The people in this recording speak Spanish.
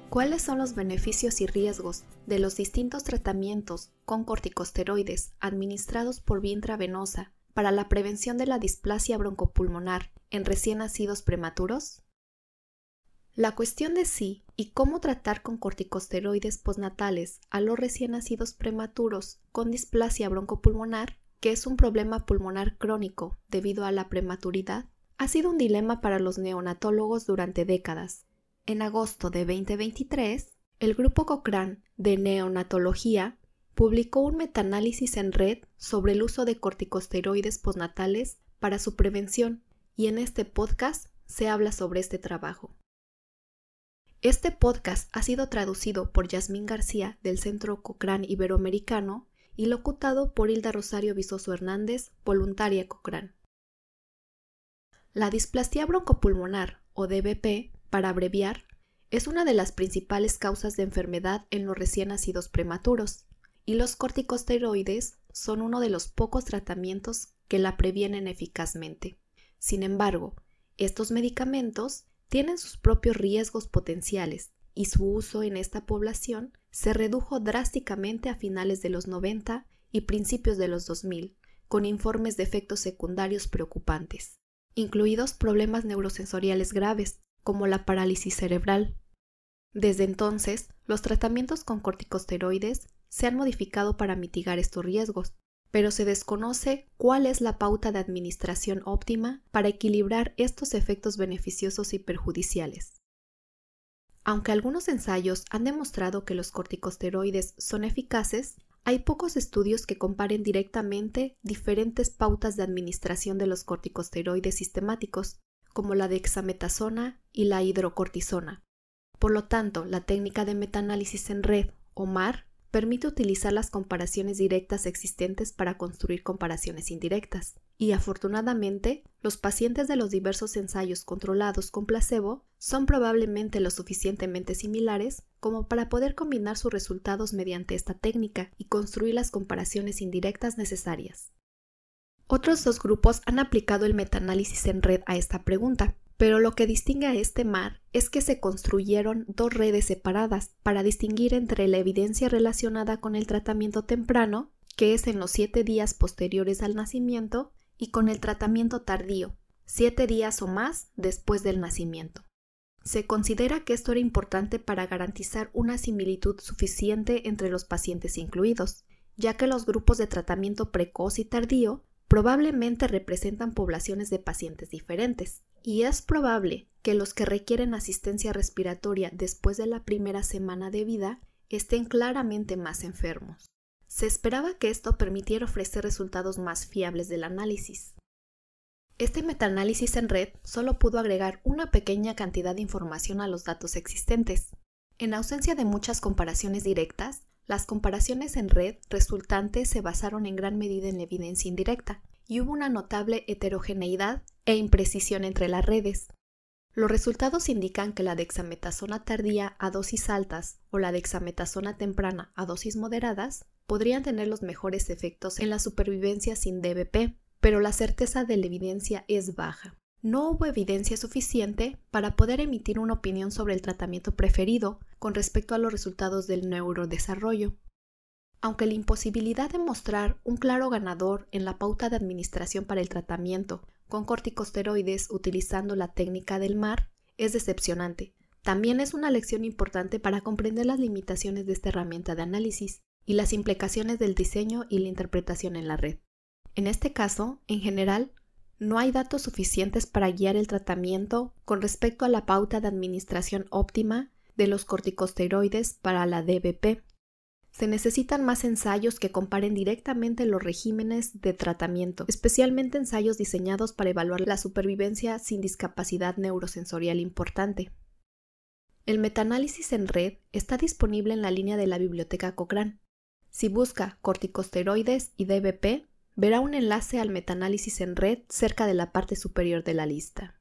¿Cuáles son los beneficios y riesgos de los distintos tratamientos con corticosteroides administrados por vía intravenosa para la prevención de la displasia broncopulmonar en recién nacidos prematuros? La cuestión de si y cómo tratar con corticosteroides postnatales a los recién nacidos prematuros con displasia broncopulmonar, que es un problema pulmonar crónico debido a la prematuridad, ha sido un dilema para los neonatólogos durante décadas. En agosto de 2023, el Grupo Cochrane de Neonatología publicó un metaanálisis en red sobre el uso de corticosteroides postnatales para su prevención, y en este podcast se habla sobre este trabajo. Este podcast ha sido traducido por Yasmín García del Centro Cochrane Iberoamericano y locutado por Hilda Rosario Vizoso Hernández, voluntaria Cochrane. La displasia broncopulmonar, o DBP, para abreviar, es una de las principales causas de enfermedad en los recién nacidos prematuros, y los corticosteroides son uno de los pocos tratamientos que la previenen eficazmente. Sin embargo, estos medicamentos tienen sus propios riesgos potenciales y su uso en esta población se redujo drásticamente a finales de los 90 y principios de los 2000, con informes de efectos secundarios preocupantes, incluidos problemas neurosensoriales graves, como la parálisis cerebral. Desde entonces, los tratamientos con corticosteroides se han modificado para mitigar estos riesgos, pero se desconoce cuál es la pauta de administración óptima para equilibrar estos efectos beneficiosos y perjudiciales. Aunque algunos ensayos han demostrado que los corticosteroides son eficaces, hay pocos estudios que comparen directamente diferentes pautas de administración de los corticosteroides sistemáticos, como la dexametasona y la hidrocortisona. Por lo tanto, la técnica de metaanálisis en red, o MAR, permite utilizar las comparaciones directas existentes para construir comparaciones indirectas. Y afortunadamente, los pacientes de los diversos ensayos controlados con placebo son probablemente lo suficientemente similares como para poder combinar sus resultados mediante esta técnica y construir las comparaciones indirectas necesarias. Otros dos grupos han aplicado el metaanálisis en red a esta pregunta, pero lo que distingue a este MAR es que se construyeron dos redes separadas para distinguir entre la evidencia relacionada con el tratamiento temprano, que es en los 7 días posteriores al nacimiento, y con el tratamiento tardío, 7 días o más después del nacimiento. Se considera que esto era importante para garantizar una similitud suficiente entre los pacientes incluidos, ya que los grupos de tratamiento precoz y tardío probablemente representan poblaciones de pacientes diferentes, y es probable que los que requieren asistencia respiratoria después de la primera semana de vida estén claramente más enfermos. Se esperaba que esto permitiera ofrecer resultados más fiables del análisis. Este metaanálisis en red solo pudo agregar una pequeña cantidad de información a los datos existentes. En ausencia de muchas comparaciones directas, las comparaciones en red resultantes se basaron en gran medida en la evidencia indirecta, y hubo una notable heterogeneidad e imprecisión entre las redes. Los resultados indican que la dexametasona tardía a dosis altas o la dexametasona temprana a dosis moderadas podrían tener los mejores efectos en la supervivencia sin DBP, pero la certeza de la evidencia es baja. No hubo evidencia suficiente para poder emitir una opinión sobre el tratamiento preferido con respecto a los resultados del neurodesarrollo. Aunque la imposibilidad de mostrar un claro ganador en la pauta de administración para el tratamiento con corticosteroides utilizando la técnica del MAR es decepcionante, también es una lección importante para comprender las limitaciones de esta herramienta de análisis y las implicaciones del diseño y la interpretación en la red. En este caso, en general, no hay datos suficientes para guiar el tratamiento con respecto a la pauta de administración óptima de los corticosteroides para la DBP. Se necesitan más ensayos que comparen directamente los regímenes de tratamiento, especialmente ensayos diseñados para evaluar la supervivencia sin discapacidad neurosensorial importante. El metaanálisis en red está disponible en la línea de la biblioteca Cochrane. Si busca corticosteroides y DBP, verá un enlace al metaanálisis en red cerca de la parte superior de la lista.